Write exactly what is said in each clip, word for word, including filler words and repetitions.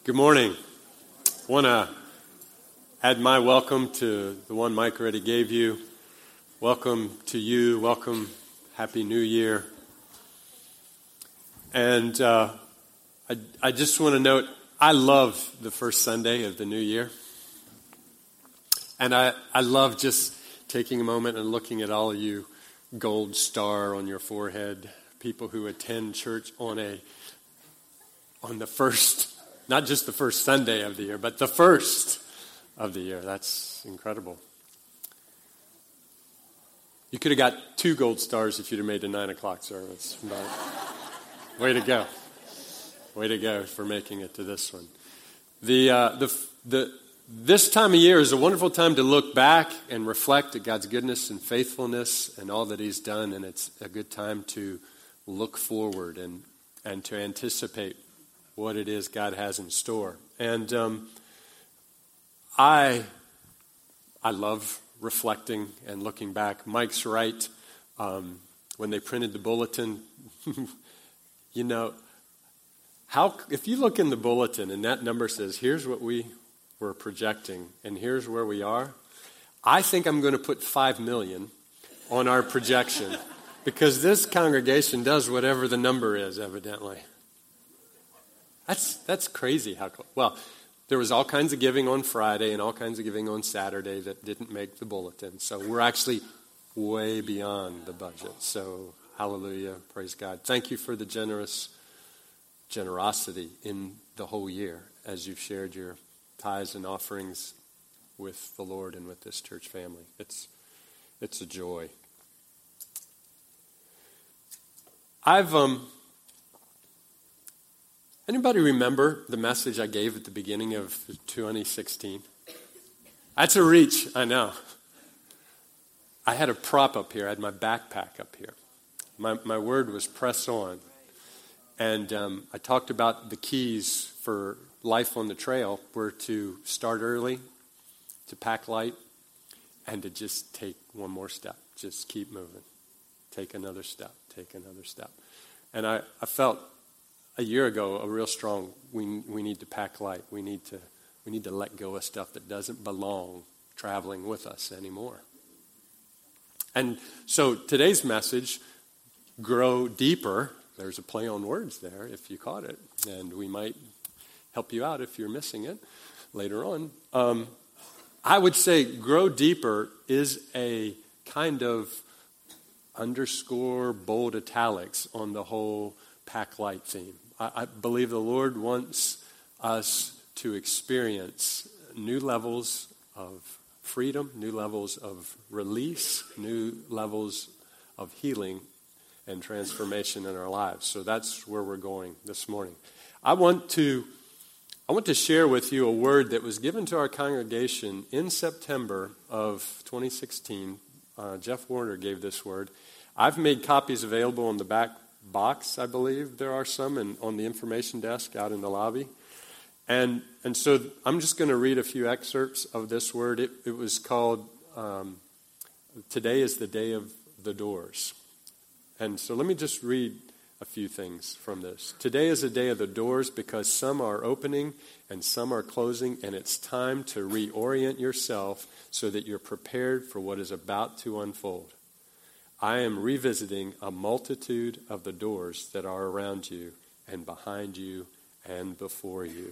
Good morning. I want to add my welcome to the one Mike already gave you. Welcome to you. Welcome. Happy New Year. And uh, I, I just want to note, I love the first Sunday of the new year. And I, I love just taking a moment and looking at all of you, gold star on your forehead, people who attend church on a on the first, not just the first Sunday of the year, but the first of the year. That's incredible. You could have got two gold stars if you'd have made the nine o'clock service. But way to go. Way to go for making it to this one. The uh, the the This time of year is a wonderful time to look back and reflect at God's goodness and faithfulness and all that He's done, and it's a good time to look forward and, and to anticipate what it is God has in store. And um, I I love reflecting and looking back. Mike's right. Um, when they printed the bulletin, you know, how if you look in the bulletin and that number says, here's what we we're projecting, and here's where we are, I think I'm going to put five million on our projection because this congregation does whatever the number is, evidently. That's that's crazy. How well, there was all kinds of giving on Friday and all kinds of giving on Saturday that didn't make the bulletin. So we're actually way beyond the budget. So hallelujah, praise God. Thank you for the generous generosity in the whole year as you've shared your tithes and offerings with the Lord and with this church family. It's it's a joy. I've um. Anybody remember the message I gave at the beginning of twenty sixteen? That's a reach, I know. I had a prop up here. I had my backpack up here. My my word was press on. And um, I talked about the keys for life on the trail were to start early, to pack light, and to just take one more step. Just keep moving. Take another step. Take another step. And I, I felt a year ago a real strong, we we need to pack light. We need to we need to let go of stuff that doesn't belong traveling with us anymore. And so today's message, grow deeper. There's a play on words there if you caught it. And we might help you out if you're missing it later on. Um, I would say grow deeper is a kind of underscore bold italics on the whole pack light theme. I, I believe the Lord wants us to experience new levels of freedom, new levels of release, new levels of healing and transformation in our lives. So that's where we're going this morning. I want to I want to share with you a word that was given to our congregation in September of twenty sixteen. Uh, Jeff Warner gave this word. I've made copies available on the back box, I believe. There are some in, on the information desk out in the lobby. And and so I'm just going to read a few excerpts of this word. It, it was called, um, Today is the Day of the Doors. And so let me just read a few things from this. Today is a day of the doors because some are opening and some are closing, and it's time to reorient yourself so that you're prepared for what is about to unfold. I am revisiting a multitude of the doors that are around you and behind you and before you.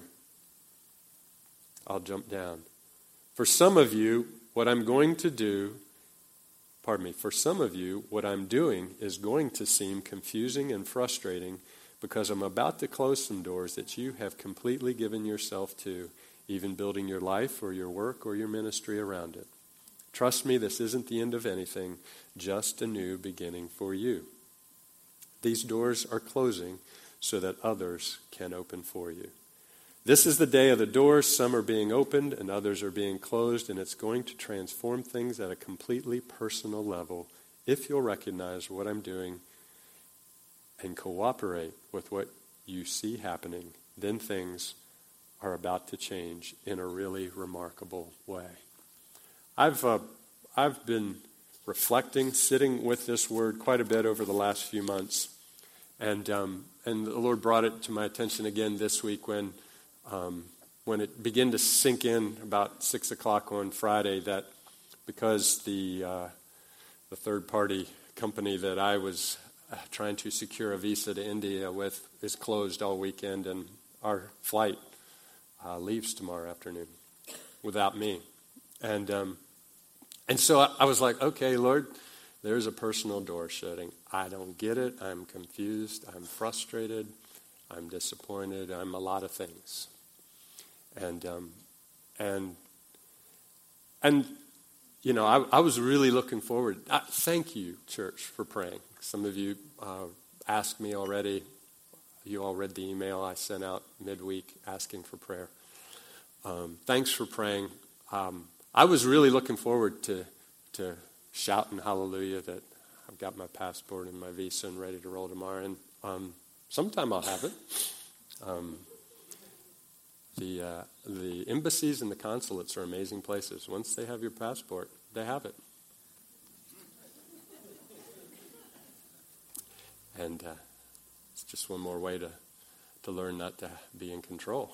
I'll jump down. For some of you, what I'm going to do Pardon me, for some of you, what I'm doing is going to seem confusing and frustrating because I'm about to close some doors that you have completely given yourself to, even building your life or your work or your ministry around it. Trust me, this isn't the end of anything, just a new beginning for you. These doors are closing so that others can open for you. This is the day of the doors. Some are being opened and others are being closed, and it's going to transform things at a completely personal level if you'll recognize what I'm doing and cooperate with what you see happening. Then things are about to change in a really remarkable way. I've uh, I've been reflecting, sitting with this word quite a bit over the last few months, and um, and the Lord brought it to my attention again this week when um, when it began to sink in about six o'clock on Friday that because the uh, the third-party company that I was uh, trying to secure a visa to India with is closed all weekend, and our flight uh, leaves tomorrow afternoon without me. And um, and so I, I was like, okay, Lord, there's a personal door shutting. I don't get it. I'm confused. I'm frustrated. I'm disappointed. I'm a lot of things. And um, and and you know, I, I was really looking forward. I, thank you, church, for praying. Some of you uh, asked me already. You all read the email I sent out midweek asking for prayer. Um, thanks for praying. Um, I was really looking forward to to shouting hallelujah that I've got my passport and my visa and ready to roll tomorrow. And um, sometime I'll have it. Um, The uh, the embassies and the consulates are amazing places. Once they have your passport, they have it. And uh, it's just one more way to, to learn not to be in control.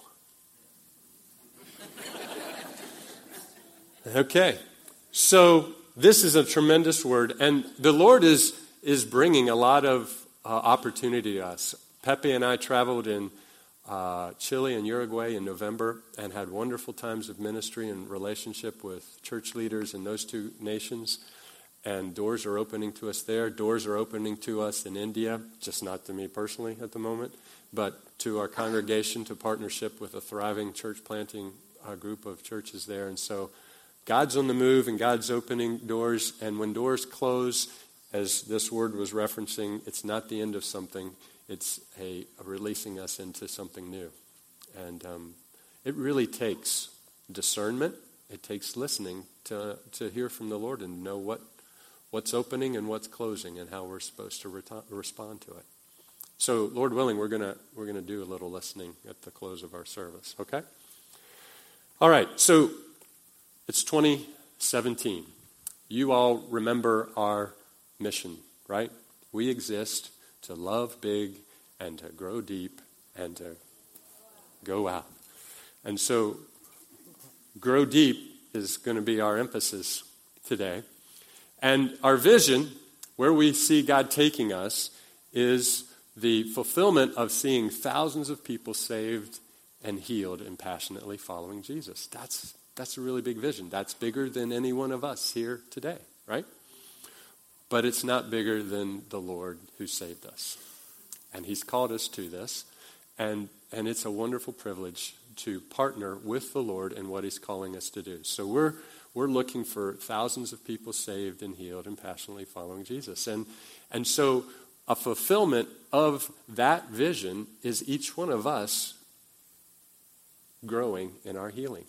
Okay, so this is a tremendous word, and the Lord is is bringing a lot of uh, opportunity to us. Pepe and I traveled in Uh, Chile and Uruguay in November and had wonderful times of ministry and relationship with church leaders in those two nations. And doors are opening to us there. Doors are opening to us in India, just not to me personally at the moment, but to our congregation, to partnership with a thriving church planting uh, group of churches there. And so God's on the move and God's opening doors. And when doors close, as this word was referencing, it's not the end of something. It's a, a releasing us into something new. And um, it really takes discernment. It takes listening to to hear from the Lord and know what what's opening and what's closing and how we're supposed to re- respond to it. So, Lord willing, we're gonna we're gonna do a little listening at the close of our service. Okay? All right. So it's twenty seventeen. You all remember our mission, right? We exist to love big and to grow deep and to go out. And so grow deep is going to be our emphasis today. And our vision, where we see God taking us, is the fulfillment of seeing thousands of people saved and healed and passionately following Jesus. That's that's a really big vision. That's bigger than any one of us here today, right? But it's not bigger than the Lord who saved us. And he's called us to this. And, and it's a wonderful privilege to partner with the Lord in what he's calling us to do. So we're we're looking for thousands of people saved and healed and passionately following Jesus. And, and so a fulfillment of that vision is each one of us growing in our healing.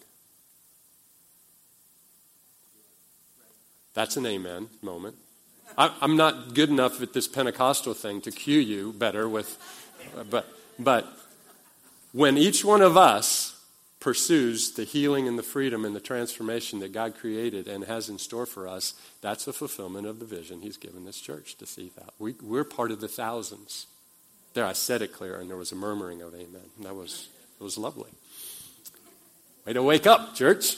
That's an amen moment. I'm not good enough at this Pentecostal thing to cue you better with, but but when each one of us pursues the healing and the freedom and the transformation that God created and has in store for us, that's a fulfillment of the vision he's given this church to see that. We, we're part of the thousands. There, I said it clear, and there was a murmuring of amen. And that was, it was lovely. Way to wake up, church.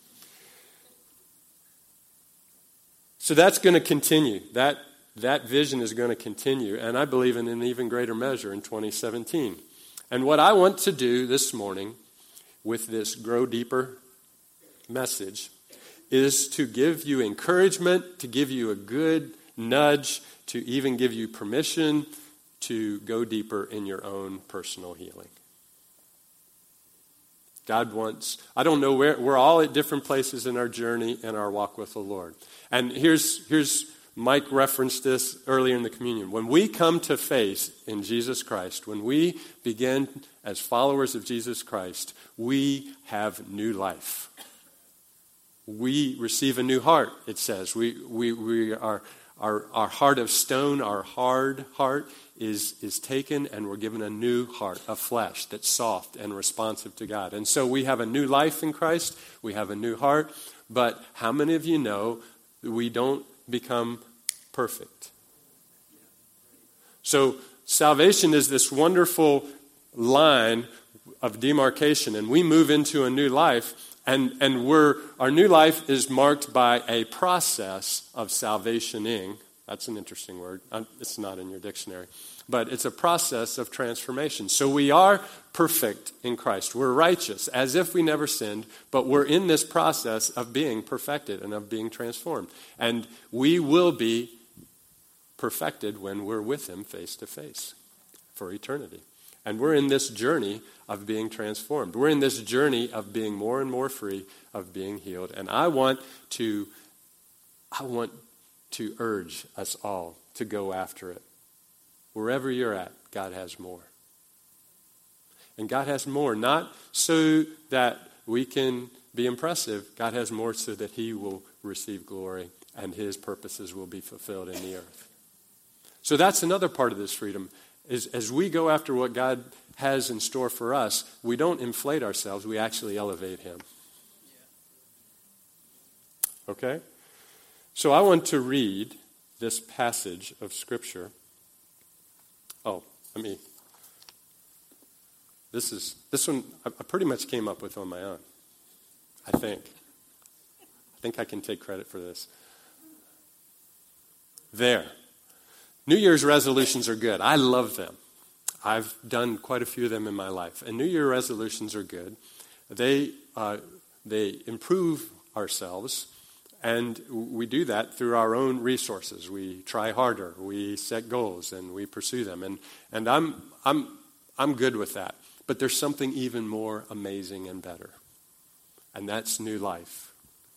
So that's going to continue. That that vision is going to continue, and I believe in an even greater measure in twenty seventeen. And what I want to do this morning with this Grow Deeper message is to give you encouragement, to give you a good nudge, to even give you permission to go deeper in your own personal healing. God wants, I don't know where, we're all at different places in our journey and our walk with the Lord. And here's, here's, Mike referenced this earlier in the communion. When we come to faith in Jesus Christ, when we begin as followers of Jesus Christ, we have new life. We receive a new heart, it says. We, we, we are, our, our heart of stone, our hard heart, is, is taken, and we're given a new heart of flesh that's soft and responsive to God. And so we have a new life in Christ. We have a new heart. But how many of you know that we don't become perfect? So salvation is this wonderful line of demarcation, and we move into a new life, and, and we're, our new life is marked by a process of salvationing. That's an interesting word. It's not in your dictionary. But it's a process of transformation. So we are perfect in Christ. We're righteous, as if we never sinned, but we're in this process of being perfected and of being transformed. And we will be perfected when we're with him face to face for eternity. And we're in this journey of being transformed. We're in this journey of being more and more free, of being healed. And I want to, I want to urge us all to go after it. Wherever you're at, God has more. And God has more, not so that we can be impressive. God has more so that he will receive glory and his purposes will be fulfilled in the earth. So that's another part of this freedom, is as we go after what God has in store for us, we don't inflate ourselves, we actually elevate him. Okay? So I want to read this passage of Scripture. Oh, let me, this is, this one I pretty much came up with on my own, I think. I think I can take credit for this. There. New Year's resolutions are good. I love them. I've done quite a few of them in my life. And New Year resolutions are good. They, uh, they improve ourselves. And we do that through our own resources. We try harder. We set goals and we pursue them. And and I'm I'm I'm good with that. But there's something even more amazing and better. And that's new life.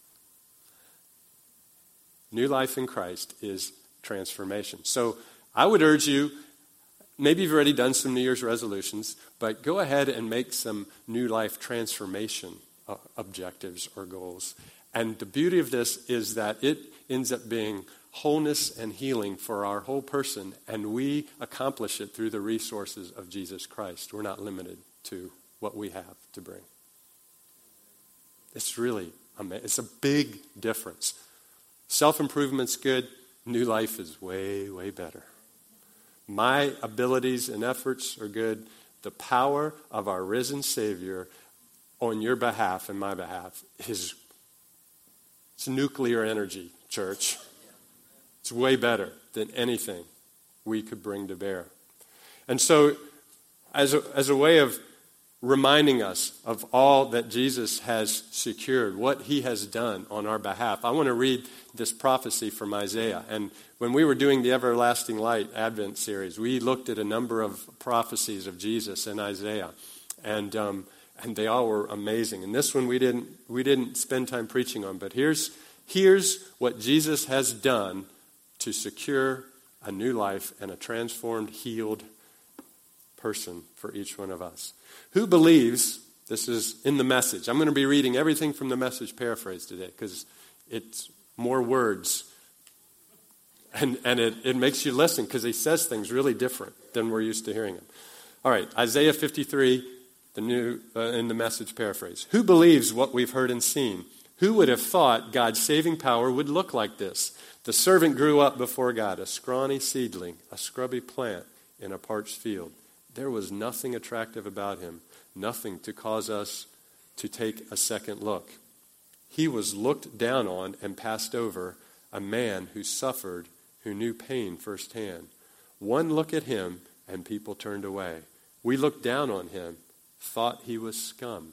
New life in Christ is transformation. So I would urge you, maybe you've already done some New Year's resolutions, but go ahead and make some new life transformation uh, objectives or goals. And the beauty of this is that it ends up being wholeness and healing for our whole person, and we accomplish it through the resources of Jesus Christ. We're not limited to what we have to bring. It's really amazing. It's a big difference. Self-improvement's good. New life is way, way better. My abilities and efforts are good. The power of our risen Savior on your behalf and my behalf is It's nuclear energy, church. It's way better than anything we could bring to bear. And so, as a, as a way of reminding us of all that Jesus has secured, what he has done on our behalf, I want to read this prophecy from Isaiah. And when we were doing the Everlasting Light Advent series, we looked at a number of prophecies of Jesus in Isaiah. And um And they all were amazing. And this one we didn't we didn't spend time preaching on. But here's here's what Jesus has done to secure a new life and a transformed, healed person for each one of us. Who believes, this is in the Message. I'm going to be reading everything from the Message paraphrase today because it's more words. And, and it, it makes you listen because he says things really different than we're used to hearing them. All right, Isaiah fifty-three. The new, uh, in the Message paraphrase. Who believes what we've heard and seen? Who would have thought God's saving power would look like this? The servant grew up before God, a scrawny seedling, a scrubby plant in a parched field. There was nothing attractive about him, nothing to cause us to take a second look. He was looked down on and passed over, a man who suffered, who knew pain firsthand. One look at him and people turned away. We looked down on him, thought he was scum.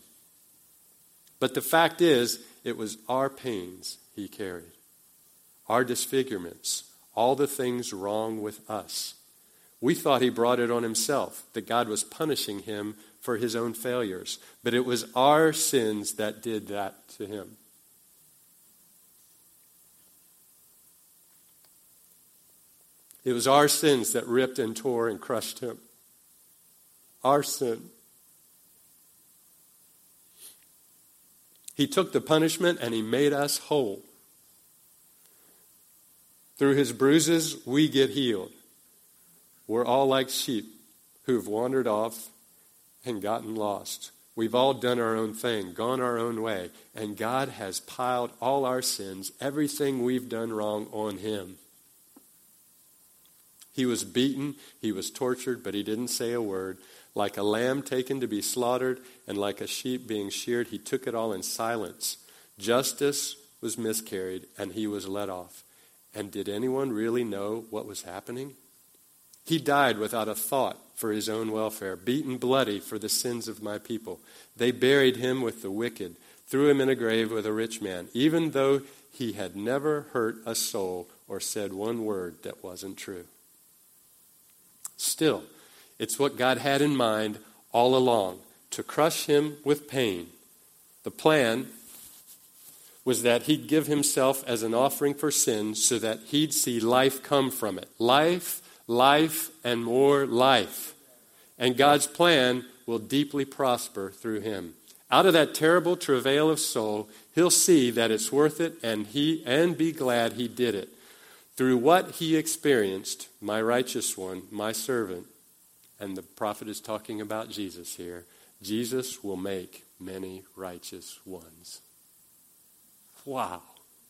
But the fact is, it was our pains he carried, our disfigurements, all the things wrong with us. We thought he brought it on himself, that God was punishing him for his own failures. But it was our sins that did that to him. It was our sins that ripped and tore and crushed him. Our sin. He took the punishment and he made us whole. Through his bruises, we get healed. We're all like sheep who've wandered off and gotten lost. We've all done our own thing, gone our own way, and God has piled all our sins, everything we've done wrong, on him. He was beaten, he was tortured, but he didn't say a word. Like a lamb taken to be slaughtered, and like a sheep being sheared, he took it all in silence. Justice was miscarried, and he was let off. And did anyone really know what was happening? He died without a thought for his own welfare, beaten bloody for the sins of my people. They buried him with the wicked, threw him in a grave with a rich man, even though he had never hurt a soul or said one word that wasn't true. Still, it's what God had in mind all along, to crush him with pain. The plan was that he'd give himself as an offering for sin so that he'd see life come from it. Life, life, and more life. And God's plan will deeply prosper through him. Out of that terrible travail of soul, he'll see that it's worth it, and he and be glad he did it. Through what he experienced, my righteous one, my servant, and the prophet is talking about Jesus here, Jesus will make many righteous ones. Wow.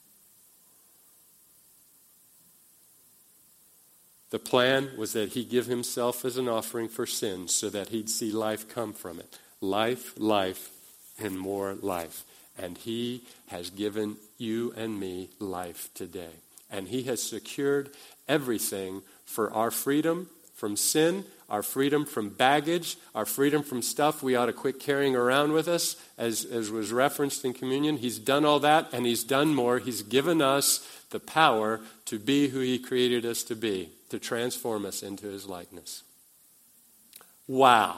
The plan was that he give himself as an offering for sin so that he'd see life come from it. Life, life, and more life. And he has given you and me life today. And he has secured everything for our freedom from sin, our freedom from baggage, our freedom from stuff we ought to quit carrying around with us, as, as was referenced in communion. He's done all that, and he's done more. He's given us the power to be who he created us to be, to transform us into his likeness. Wow.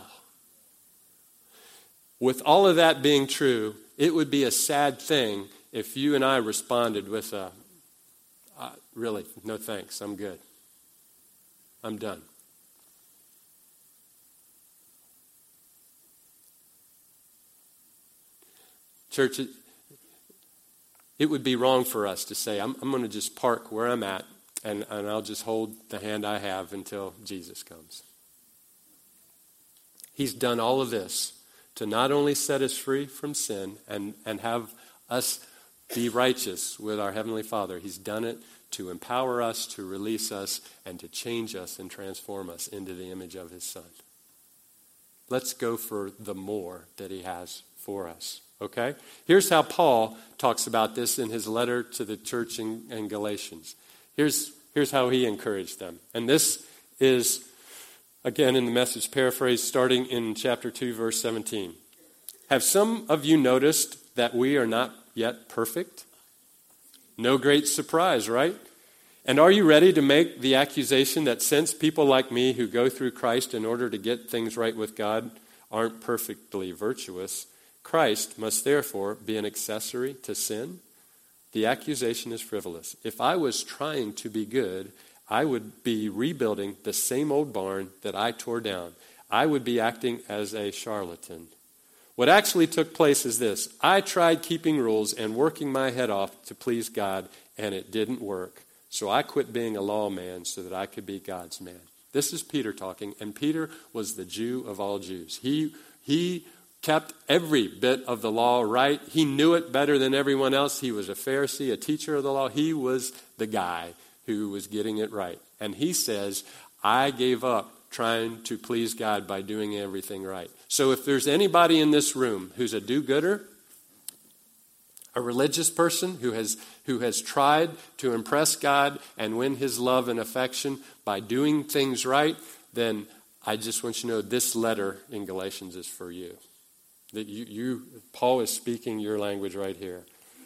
With all of that being true, it would be a sad thing if you and I responded with a, uh, really, no thanks, I'm good. I'm done. Church, it, it would be wrong for us to say, I'm, I'm going to just park where I'm at and, and I'll just hold the hand I have until Jesus comes. He's done all of this to not only set us free from sin and, and have us be righteous with our Heavenly Father. He's done it to empower us, to release us, and to change us and transform us into the image of his Son. Let's go for the more that he has for us. Okay? Here's how Paul talks about this in his letter to the church in, in Galatians. Here's, here's how he encouraged them. And this is, again, in the Message paraphrase, starting in chapter two, verse seventeen. Have some of you noticed that we are not yet perfect? No great surprise, right? And are you ready to make the accusation that since people like me who go through Christ in order to get things right with God aren't perfectly virtuous, Christ must therefore be an accessory to sin? The accusation is frivolous. If I was trying to be good, I would be rebuilding the same old barn that I tore down. I would be acting as a charlatan. What actually took place is this. I tried keeping rules and working my head off to please God, and it didn't work. So I quit being a lawman so that I could be God's man. This is Peter talking, and Peter was the Jew of all Jews. He, he kept every bit of the law right. He knew it better than everyone else. He was a Pharisee, a teacher of the law. He was the guy who was getting it right. And he says, I gave up trying to please God by doing everything right. So if there's anybody in this room who's a do-gooder, a religious person who has who has tried to impress God and win his love and affection by doing things right, then I just want you to know this letter in Galatians is for you. That you, you Paul is speaking your language right here.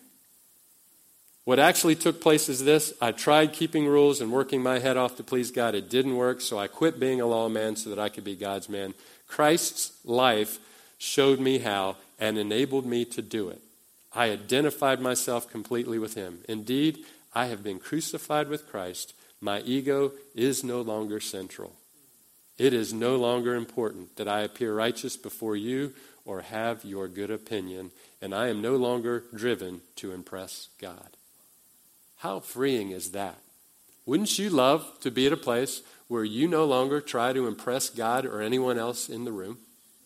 What actually took place is this. I tried keeping rules and working my head off to please God. It didn't work, so I quit being a lawman so that I could be God's man. Christ's life showed me how and enabled me to do it. I identified myself completely with him. Indeed, I have been crucified with Christ. My ego is no longer central. It is no longer important that I appear righteous before you or have your good opinion, and I am no longer driven to impress God. How freeing is that? Wouldn't you love to be at a place where you no longer try to impress God or anyone else in the room?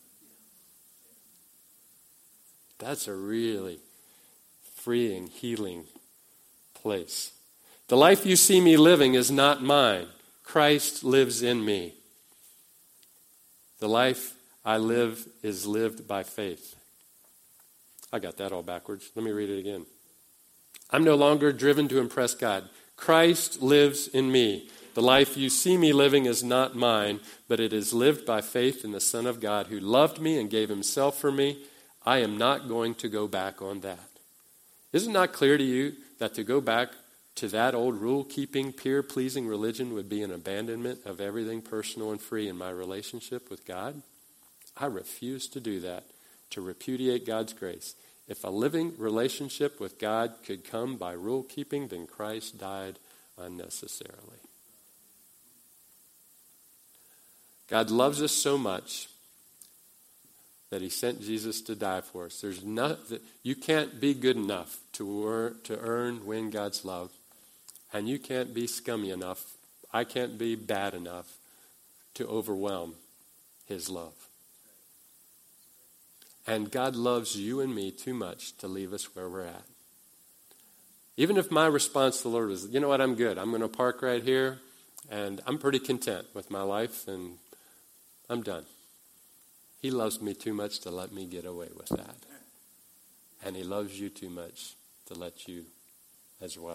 That's a really freeing, healing place. The life you see me living is not mine. Christ lives in me. The life I live is lived by faith. I got that all backwards. Let me read it again. I'm no longer driven to impress God. Christ lives in me. The life you see me living is not mine, but it is lived by faith in the Son of God who loved me and gave himself for me. I am not going to go back on that. Is it not clear to you that to go back to that old rule-keeping, peer-pleasing religion would be an abandonment of everything personal and free in my relationship with God? I refuse to do that, to repudiate God's grace. If a living relationship with God could come by rule-keeping, then Christ died unnecessarily. God loves us so much that he sent Jesus to die for us. There's not, you can't be good enough to earn, to earn, win God's love. And you can't be scummy enough, I can't be bad enough to overwhelm his love. And God loves you and me too much to leave us where we're at. Even if my response to the Lord was, you know what, I'm good. I'm going to park right here, and I'm pretty content with my life, and I'm done. He loves me too much to let me get away with that. And he loves you too much to let you as well.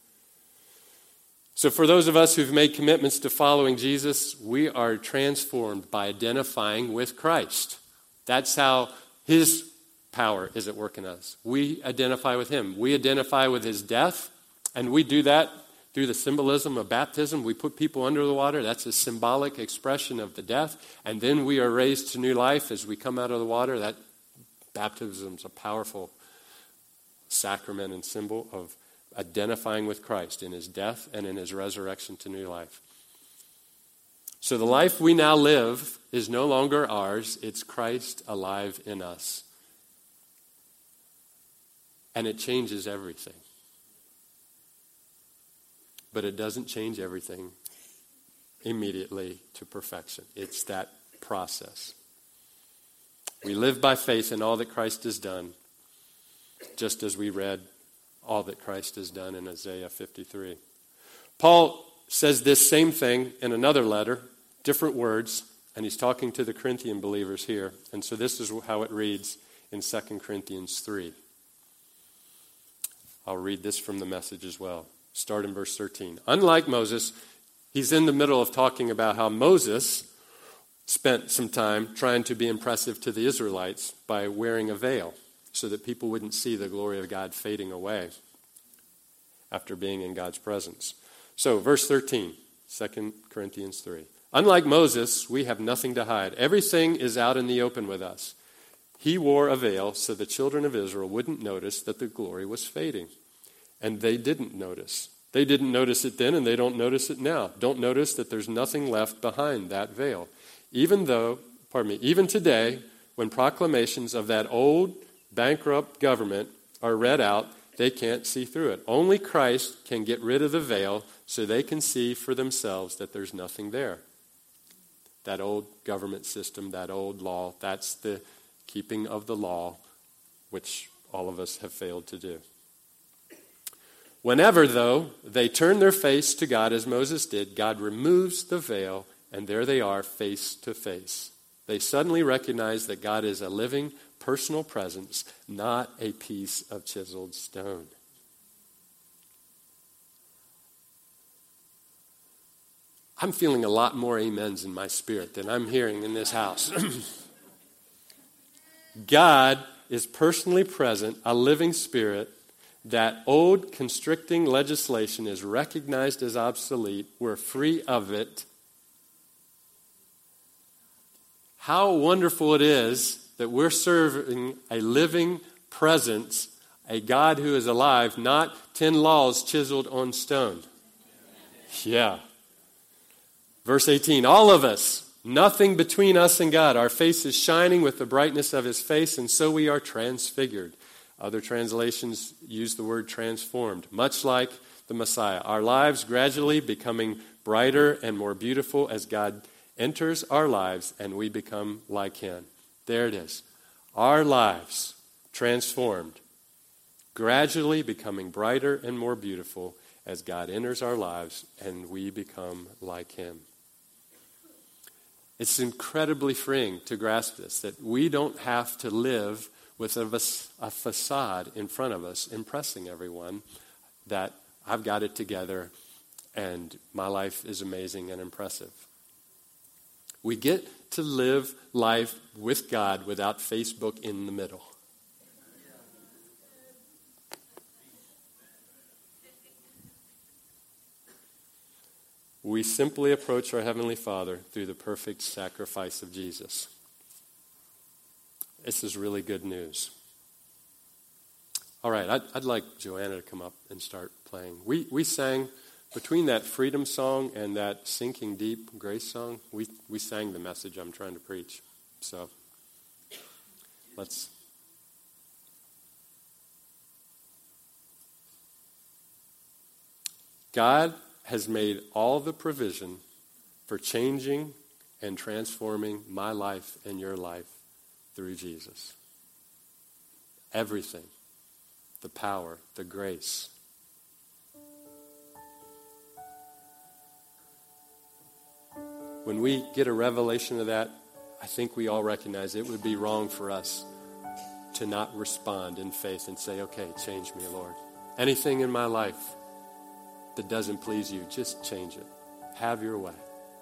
So for those of us who've made commitments to following Jesus, we are transformed by identifying with Christ. That's how his power is at work in us. We identify with him. We identify with his death, and we do that through the symbolism of baptism. We put people under the water. That's a symbolic expression of the death. And then we are raised to new life as we come out of the water. That baptism is a powerful sacrament and symbol of identifying with Christ in his death and in his resurrection to new life. So the life we now live is no longer ours. It's Christ alive in us. And it changes everything. But it doesn't change everything immediately to perfection. It's that process. We live by faith in all that Christ has done, just as we read all that Christ has done in Isaiah fifty-three. Paul says this same thing in another letter, different words, and he's talking to the Corinthian believers here. And so this is how it reads in Second Corinthians three. I'll read this from the Message as well. Start in verse thirteen. Unlike Moses, he's in the middle of talking about how Moses spent some time trying to be impressive to the Israelites by wearing a veil so that people wouldn't see the glory of God fading away after being in God's presence. So, verse thirteen, Second Corinthians three. Unlike Moses, we have nothing to hide. Everything is out in the open with us. He wore a veil so the children of Israel wouldn't notice that the glory was fading. And they didn't notice. They didn't notice it then, and they don't notice it now. Don't notice that there's nothing left behind that veil. Even though, pardon me, even today, when proclamations of that old bankrupt government are read out, they can't see through it. Only Christ can get rid of the veil so they can see for themselves that there's nothing there. That old government system, that old law, that's the keeping of the law, which all of us have failed to do. Whenever, though, they turn their face to God as Moses did, God removes the veil, and there they are face to face. They suddenly recognize that God is a living, personal presence, not a piece of chiseled stone. I'm feeling a lot more amens in my spirit than I'm hearing in this house. God is personally present, a living spirit. That old constricting legislation is recognized as obsolete. We're free of it. How wonderful it is that we're serving a living presence, a God who is alive, not ten laws chiseled on stone. Yeah. Verse eighteen, all of us, nothing between us and God. Our face is shining with the brightness of his face, and so we are transfigured. Other translations use the word transformed, much like the Messiah. Our lives gradually becoming brighter and more beautiful as God enters our lives and we become like him. There it is. Our lives transformed, gradually becoming brighter and more beautiful as God enters our lives and we become like him. It's incredibly freeing to grasp this, that we don't have to live with a, a facade in front of us impressing everyone that I've got it together and my life is amazing and impressive. We get to live life with God without Facebook in the middle. We simply approach our Heavenly Father through the perfect sacrifice of Jesus. This is really good news. All right, I'd, I'd like Joanna to come up and start playing. We we sang, between that freedom song and that Sinking Deep grace song, we, we sang the message I'm trying to preach. So, let's... God has made all the provision for changing and transforming my life and your life through Jesus. Everything. The power, the grace. When we get a revelation of that, I think we all recognize it would be wrong for us to not respond in faith and say, okay, change me, Lord. Anything in my life that doesn't please you, just change it. Have your way.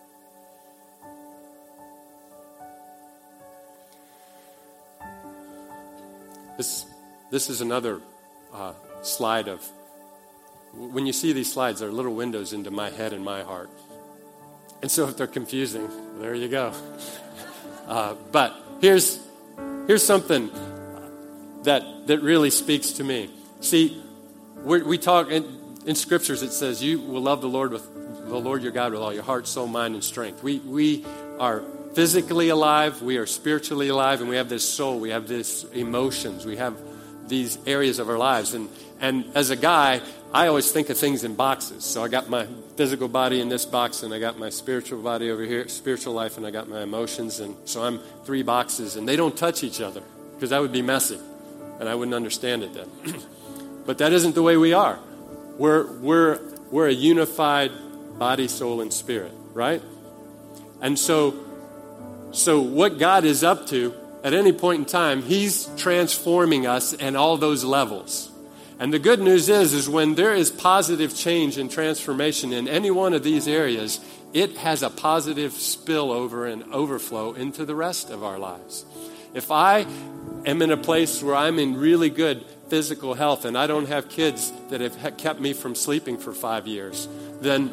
This, this is another uh, slide of, when you see these slides, they're little windows into my head and my heart. And so if they're confusing, there you go. Uh, but here's, here's something that, that really speaks to me. See, we're, we talk... in, In scriptures, it says, you will love the Lord with the Lord your God with all your heart, soul, mind, and strength. We we are physically alive, we are spiritually alive, and we have this soul, we have these emotions, we have these areas of our lives. And, and as a guy, I always think of things in boxes. So I got my physical body in this box, and I got my spiritual body over here, spiritual life, and I got my emotions. And so I'm three boxes, and they don't touch each other, because that would be messy, and I wouldn't understand it then. But that isn't the way we are. We're, we're, we're a unified body, soul, and spirit, right? And so, so what God is up to at any point in time, he's transforming us in all those levels. And the good news is, is when there is positive change and transformation in any one of these areas, it has a positive spillover and overflow into the rest of our lives. If I am in a place where I'm in really good physical health and I don't have kids that have kept me from sleeping for five years, then,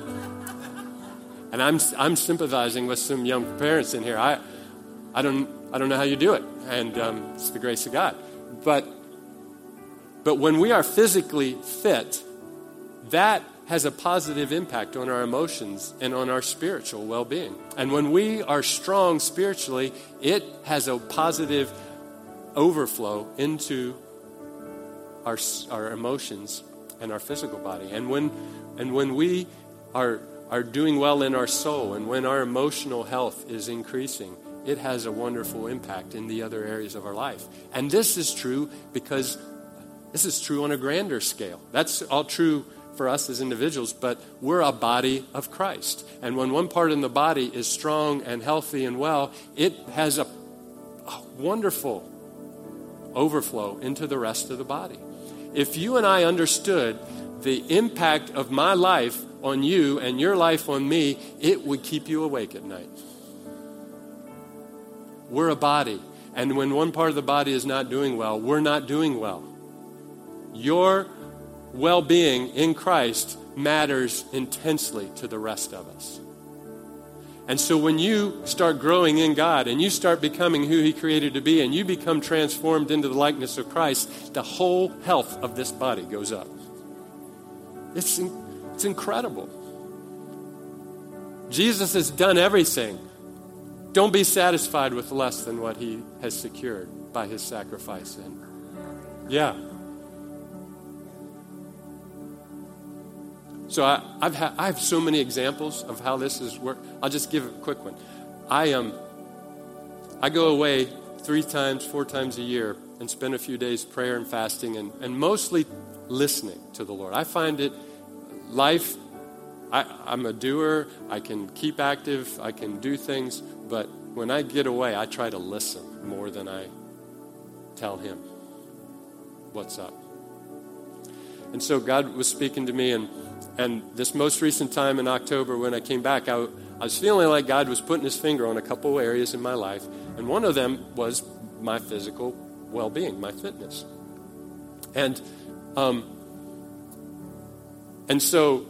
and I'm I'm sympathizing with some young parents in here. I I don't I don't know how you do it, and um, it's the grace of God. But but when we are physically fit, that has a positive impact on our emotions and on our spiritual well-being. And when we are strong spiritually, it has a positive overflow into our our emotions and our physical body. And when and when we are are doing well in our soul, and when our emotional health is increasing, it has a wonderful impact in the other areas of our life. And this is true because this is true on a grander scale. That's all true for us as individuals, but we're a body of Christ. And when one part in the body is strong and healthy and well, it has a, a wonderful overflow into the rest of the body. If you and I understood the impact of my life on you and your life on me, it would keep you awake at night. We're a body, and when one part of the body is not doing well, we're not doing well. Your well-being in Christ matters intensely to the rest of us. And so when you start growing in God and you start becoming who he created to be and you become transformed into the likeness of Christ, the whole health of this body goes up. It's, it's incredible. Jesus has done everything. Don't be satisfied with less than what he has secured by his sacrifice. And yeah. So I, I've ha- I have so many examples of how this is work. I'll just give a quick one. I um, I go away three times, four times a year and spend a few days prayer and fasting and, and mostly listening to the Lord. I find it, life, I, I'm a doer. I can keep active. I can do things. But when I get away, I try to listen more than I tell him what's up. And so God was speaking to me, and, and this most recent time in October when I came back, I, I was feeling like God was putting his finger on a couple areas in my life, and one of them was my physical well-being, my fitness. And um, and so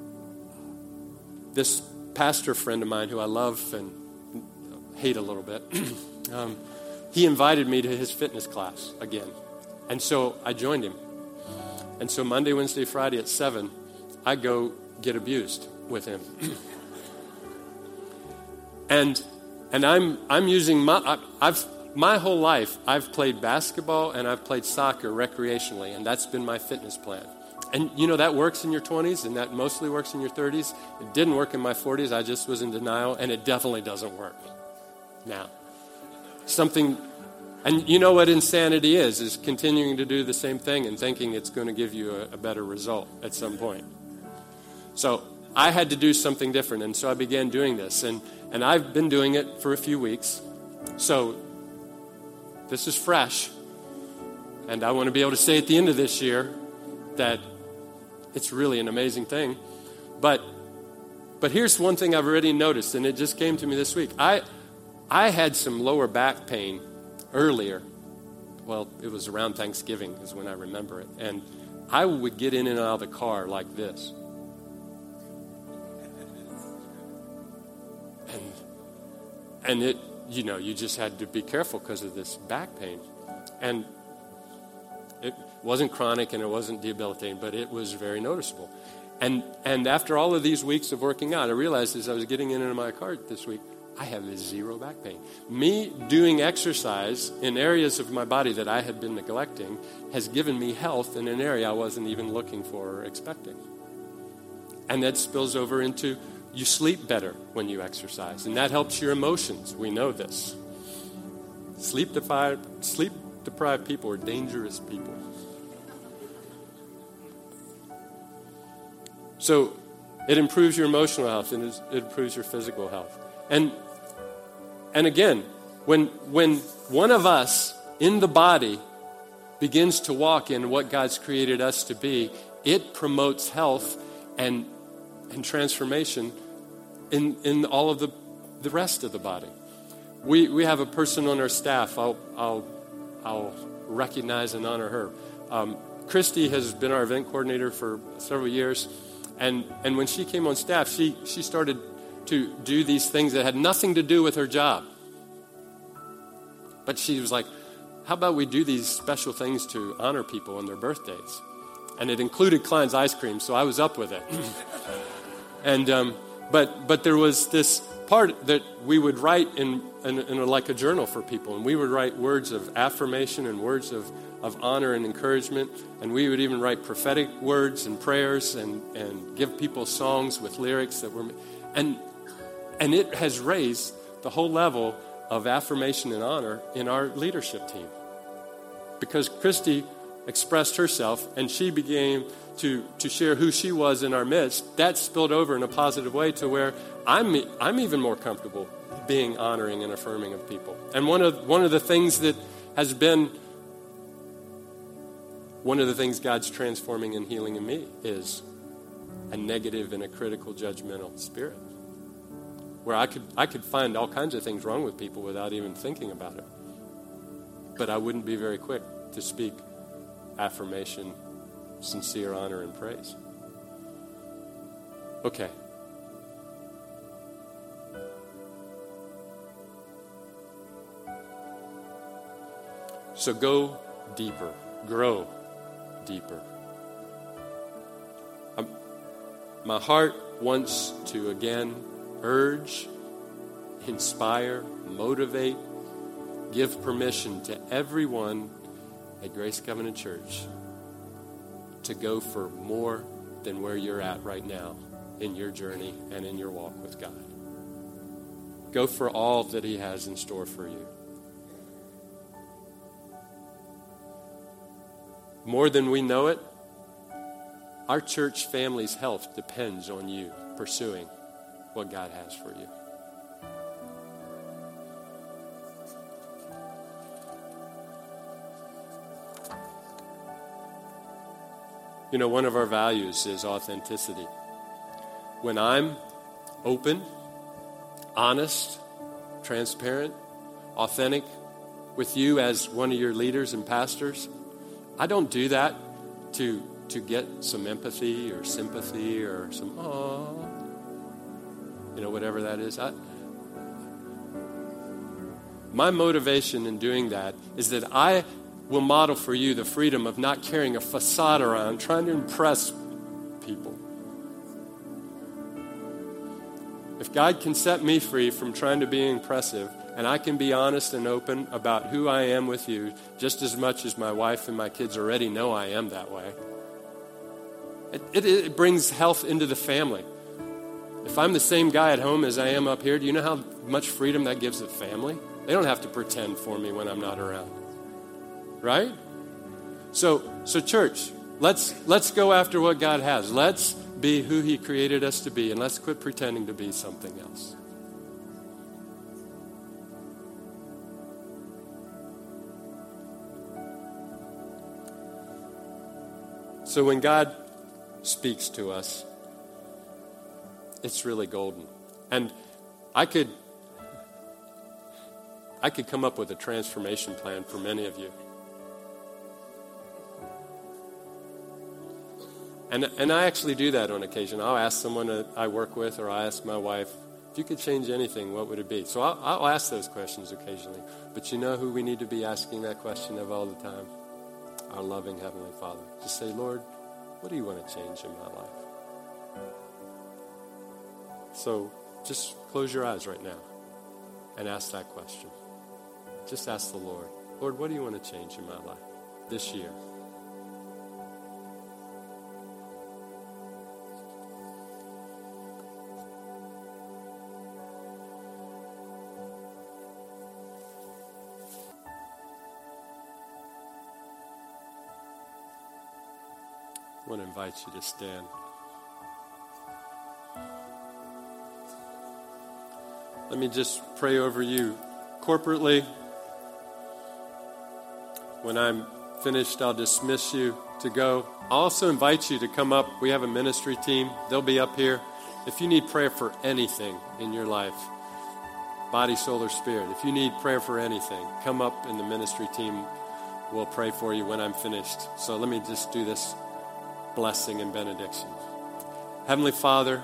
this pastor friend of mine who I love and hate a little bit, um, he invited me to his fitness class again. And so I joined him. And so Monday, Wednesday, Friday at seven, I go get abused with him. and and I'm I'm using my I, I've my whole life I've played basketball and I've played soccer recreationally, and that's been my fitness plan. And you know that works in your twenties, and that mostly works in your thirties. It didn't work in my forties. I just was in denial, and it definitely doesn't work now. Something. And you know what insanity is, is continuing to do the same thing and thinking it's going to give you a, a better result at some point. So I had to do something different, and so I began doing this. And, and I've been doing it for a few weeks. So this is fresh. And I want to be able to say at the end of this year that it's really an amazing thing. But but here's one thing I've already noticed, and it just came to me this week. I I had some lower back pain earlier. Well, it was around Thanksgiving is when I remember it. And I would get in and out of the car like this. And, and it, you know, you just had to be careful because of this back pain. And it wasn't chronic and it wasn't debilitating, but it was very noticeable. And and after all of these weeks of working out, I realized as I was getting in and out of my car this week, I have zero back pain. Me doing exercise in areas of my body that I had been neglecting has given me health in an area I wasn't even looking for or expecting. And that spills over into you sleep better when you exercise, and that helps your emotions. We know this. Sleep deprived, sleep deprived people are dangerous people. So it improves your emotional health and it improves your physical health. And And again, when when one of us in the body begins to walk in what God's created us to be, it promotes health and and transformation in, in all of the, the rest of the body. We we have a person on our staff. I'll I'll I'll recognize and honor her. Um, Christy has been our event coordinator for several years, and and when she came on staff, she she started to do these things that had nothing to do with her job. But she was like, how about we do these special things to honor people on their birthdays? And it included Klein's ice cream, so I was up with it. and um, but but there was this part that we would write in, in, in a, like a journal for people, and we would write words of affirmation and words of, of honor and encouragement, and we would even write prophetic words and prayers and, and give people songs with lyrics that were... And And it has raised the whole level of affirmation and honor in our leadership team. Because Christy expressed herself and she began to, to share who she was in our midst. That spilled over in a positive way to where I'm I'm even more comfortable being honoring and affirming of people. And one of one of the things that has been one of the things God's transforming and healing in me is a negative and a critical judgmental spirit. Where I could I could find all kinds of things wrong with people without even thinking about it. But I wouldn't be very quick to speak affirmation, sincere honor, and praise. Okay. So go deeper. Grow deeper. I'm, my heart wants to, again, urge, inspire, motivate, give permission to everyone at Grace Covenant Church to go for more than where you're at right now in your journey and in your walk with God. Go for all that He has in store for you. More than we know it, our church family's health depends on you pursuing what God has for you. You know, one of our values is authenticity. When I'm open, honest, transparent, authentic with you as one of your leaders and pastors, I don't do that to to get some empathy or sympathy or some, oh, you know, whatever that is. I, my motivation in doing that is that I will model for you the freedom of not carrying a facade around, trying to impress people. If God can set me free from trying to be impressive, and I can be honest and open about who I am with you, just as much as my wife and my kids already know I am that way, it, it, it brings health into the family. If I'm the same guy at home as I am up here, do you know how much freedom that gives the family? They don't have to pretend for me when I'm not around. Right? So, so church, let's let's go after what God has. Let's be who he created us to be, and let's quit pretending to be something else. So when God speaks to us, it's really golden. And I could I could come up with a transformation plan for many of you. And and I actually do that on occasion. I'll ask someone that I work with, or I ask my wife, if you could change anything, what would it be? So I'll, I'll ask those questions occasionally. But you know who we need to be asking that question of all the time? Our loving Heavenly Father. Just say, Lord, what do you want to change in my life? So just close your eyes right now and ask that question. Just ask the Lord, Lord, what do you want to change in my life this year? I want to invite you to stand. Let me just pray over you corporately. When I'm finished, I'll dismiss you to go. I'll also invite you to come up. We have a ministry team. They'll be up here. If you need prayer for anything in your life, body, soul, or spirit, if you need prayer for anything, come up and the ministry team will pray for you when I'm finished. So let me just do this blessing and benediction. Heavenly Father,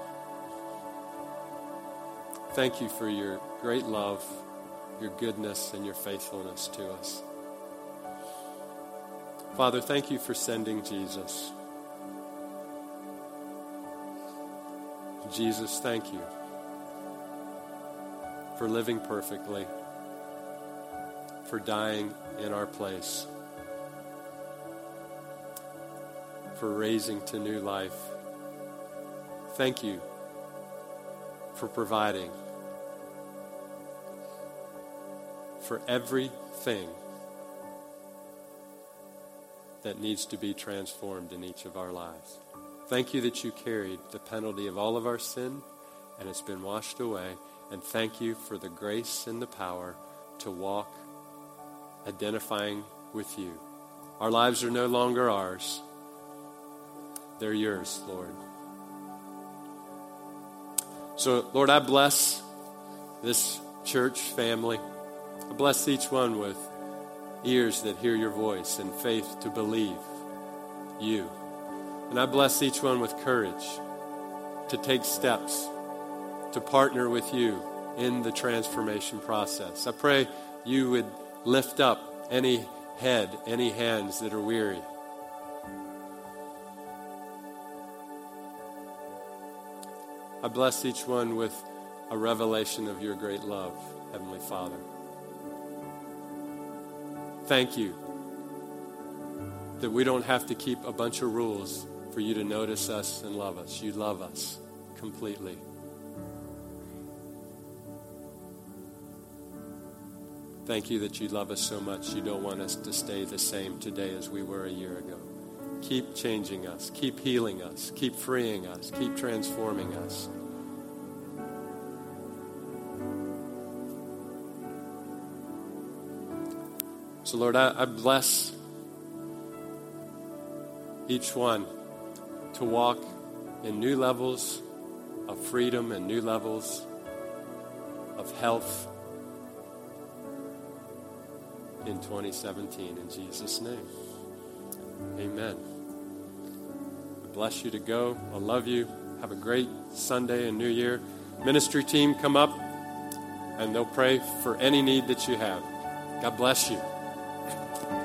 thank you for your great love, your goodness, and your faithfulness to us. Father, thank you for sending Jesus. Jesus, thank you for living perfectly, for dying in our place, for raising to new life. Thank you for providing for everything that needs to be transformed in each of our lives. Thank you that you carried the penalty of all of our sin and it's been washed away. And thank you for the grace and the power to walk identifying with you. Our lives are no longer ours. They're yours, Lord. So, Lord, I bless this church family. I bless each one with ears that hear your voice and faith to believe you. And I bless each one with courage to take steps to partner with you in the transformation process. I pray you would lift up any head, any hands that are weary. I bless each one with a revelation of your great love, Heavenly Father. Thank you that we don't have to keep a bunch of rules for you to notice us and love us. You love us completely. Thank you that you love us so much you don't want us to stay the same today as we were a year ago. Keep changing us. Keep healing us. Keep freeing us. Keep transforming us. So, Lord, I, I bless each one to walk in new levels of freedom and new levels of health in twenty seventeen. In Jesus' name, amen. I bless you to go. I love you. Have a great Sunday and New Year. Ministry team, come up, and they'll pray for any need that you have. God bless you.